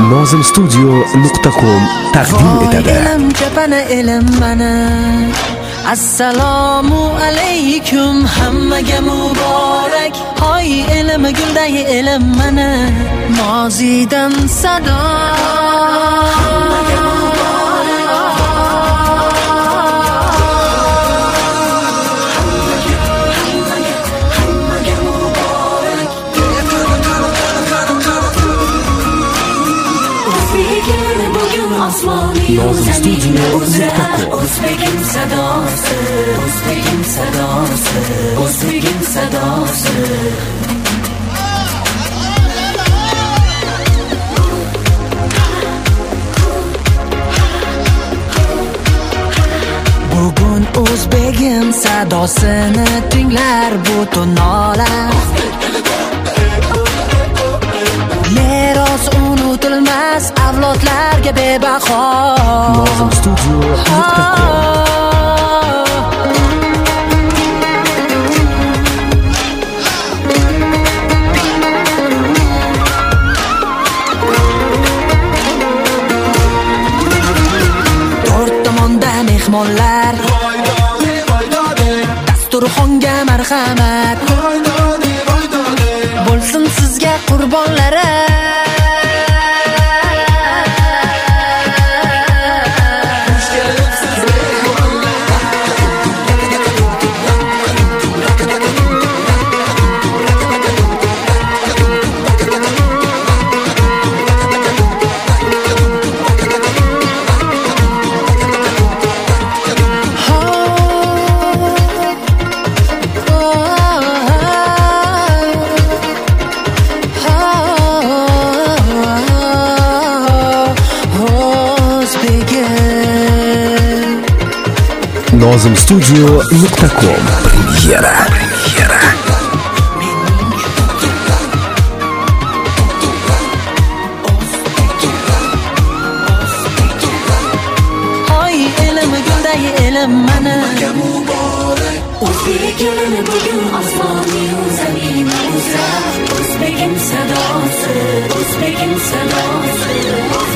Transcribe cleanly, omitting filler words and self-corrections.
nozimstudio.com taqdim etadi. Elim chapana elim mana. Assalomu alaykum, hammaga muborak. Hoy elim guldagi elim mana. Mozidan sado. Hammaga nozimstudio.com O'zbegim sadosi, O'zbegim sadosi, O'zbegim sadosi. Bugun O'zbegim sadosini tinglar butun olam. Meros unutilmas avlodlarga bebaho. nozimstudio.com To'rt tomonda mehmonlar, dasturxonga marhamat. Bo'lsin sizga qurbonlari. nozimstudio.com Premyera. Hoy elim guldagi elim mana. O'zbegim bugun osmonu zamin uzra. O'zbegim sadosi, O'zbegim sadosi.